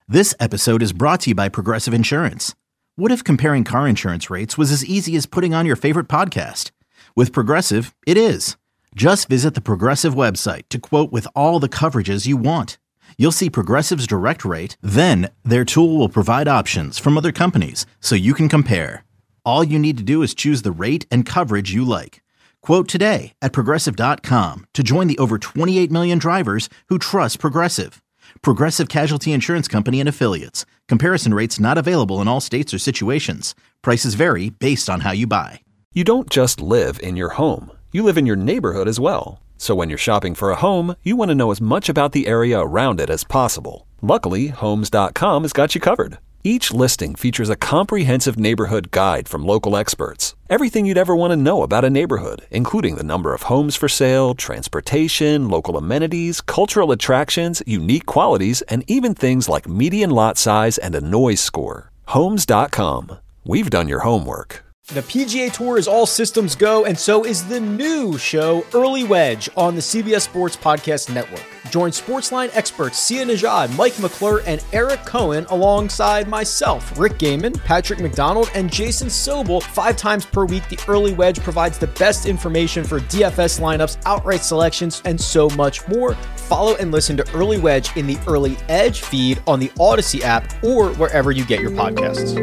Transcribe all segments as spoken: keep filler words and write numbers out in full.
This episode is brought to you by Progressive Insurance. What if comparing car insurance rates was as easy as putting on your favorite podcast? With Progressive, it is. Just visit the Progressive website to quote with all the coverages you want. You'll see Progressive's direct rate, then their tool will provide options from other companies so you can compare. All you need to do is choose the rate and coverage you like. Quote today at progressive dot com to join the over twenty-eight million drivers who trust Progressive. Progressive Casualty Insurance Company and Affiliates. Comparison rates not available in all states or situations. Prices vary based on how you buy. You don't just live in your home. You live in your neighborhood as well. So when you're shopping for a home, you want to know as much about the area around it as possible. Luckily, Homes dot com has got you covered. Each listing features a comprehensive neighborhood guide from local experts. Everything you'd ever want to know about a neighborhood, including the number of homes for sale, transportation, local amenities, cultural attractions, unique qualities, and even things like median lot size and a noise score. Homes dot com. We've done your homework. The P G A Tour is all systems go, and so is the new show, Early Wedge, on the C B S Sports Podcast Network. Join Sportsline experts Sia Nejad, Mike McClure, and Eric Cohen alongside myself, Rick Gaiman, Patrick McDonald, and Jason Sobel. Five times per week, the Early Wedge provides the best information for D F S lineups, outright selections, and so much more. Follow and listen to Early Wedge in the Early Edge feed on the Odyssey app or wherever you get your podcasts.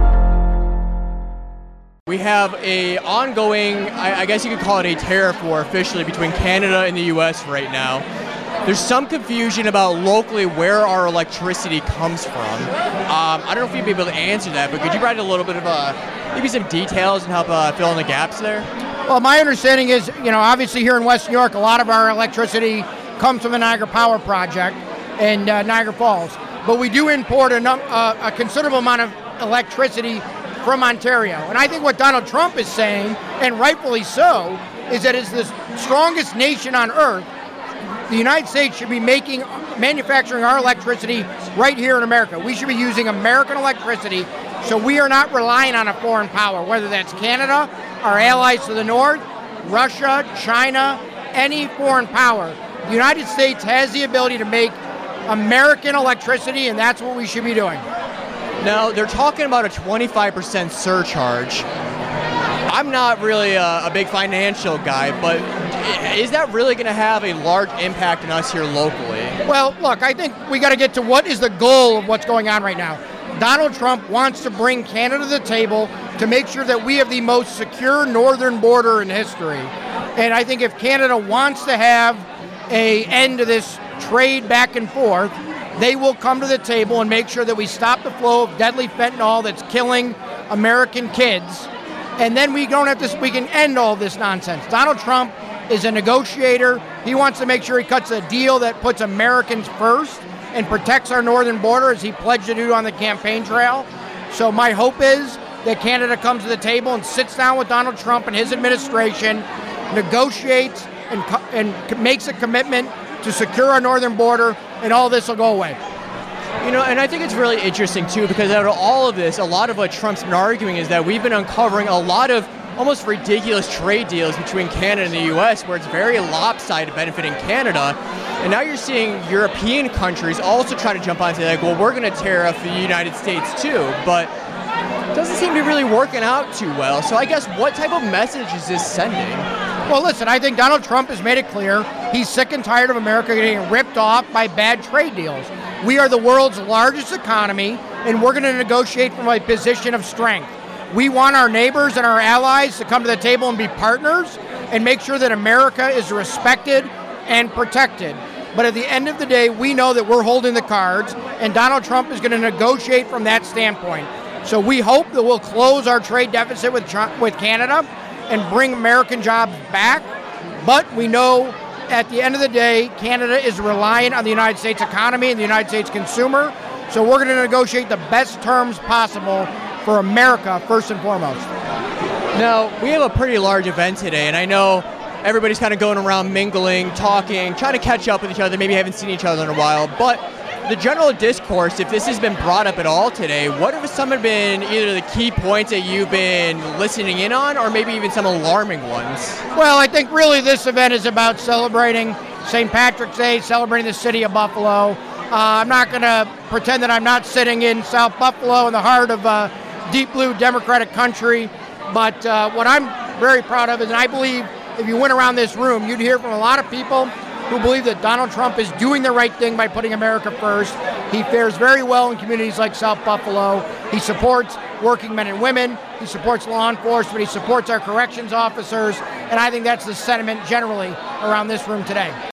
We have a ongoing, I, I guess you could call it a tariff war officially between Canada and the U S right now. There's some confusion about locally where our electricity comes from. Um, I don't know if you'd be able to answer that, but could you provide a little bit of uh, maybe some details and help uh, fill in the gaps there? Well, my understanding is, you know, obviously here in West New York, a lot of our electricity comes from the Niagara Power Project in uh, Niagara Falls. But we do import a, num- uh, a considerable amount of electricity from Ontario. And I think what Donald Trump is saying, and rightfully so, is that it's the strongest nation on earth. The United States should be making, manufacturing our electricity right here in America. We should be using American electricity so we are not relying on a foreign power, whether that's Canada, our allies to the north, Russia, China, any foreign power. The United States has the ability to make American electricity, and that's what we should be doing. Now, they're talking about a twenty-five percent surcharge. I'm not really a, a big financial guy, but is that really going to have a large impact on us here locally? Well, look, I think we got to get to what is the goal of what's going on right now. Donald Trump wants to bring Canada to the table to make sure that we have the most secure northern border in history. And I think if Canada wants to have an end to this trade back and forth, they will come to the table and make sure that we stop the flow of deadly fentanyl that's killing American kids. And then we don't have to, we can end all this nonsense. Donald Trump is a negotiator. He wants to make sure he cuts a deal that puts Americans first and protects our northern border, as he pledged to do on the campaign trail. So my hope is that Canada comes to the table and sits down with Donald Trump and his administration, negotiates and, and makes a commitment to secure our northern border, and all this will go away. You know, and I think it's really interesting, too, because out of all of this, a lot of what Trump's been arguing is that we've been uncovering a lot of almost ridiculous trade deals between Canada and the U S where it's very lopsided benefiting Canada. And now you're seeing European countries also trying to jump on and say, like, well, we're going to tariff the United States, too. But it doesn't seem to be really working out too well. So I guess what type of message is this sending? Well, listen, I think Donald Trump has made it clear he's sick and tired of America getting ripped off by bad trade deals. We are the world's largest economy, and we're going to negotiate from a position of strength. We want our neighbors and our allies to come to the table and be partners and make sure that America is respected and protected. But at the end of the day, we know that we're holding the cards, and Donald Trump is going to negotiate from that standpoint. So we hope that we'll close our trade deficit with with Canada and bring American jobs back. But we know at the end of the day, Canada is reliant on the United States economy and the United States consumer. So we're going to negotiate the best terms possible for America, first and foremost. Now, we have a pretty large event today, and I know everybody's kind of going around mingling, talking, trying to catch up with each other. Maybe haven't seen each other in a while. But the general discourse, if this has been brought up at all today, what have some have been either the key points that you've been listening in on, or maybe even some alarming ones? Well, I think really this event is about celebrating Saint Patrick's Day, celebrating the city of Buffalo. Uh, I'm not going to pretend that I'm not sitting in South Buffalo in the heart of uh, deep blue Democratic country. But uh, what I'm very proud of is, and I believe if you went around this room, you'd hear from a lot of people who believe that Donald Trump is doing the right thing by putting America first. He fares very well in communities like South Buffalo. He supports working men and women. He supports law enforcement. He supports our corrections officers. And I think that's the sentiment generally around this room today.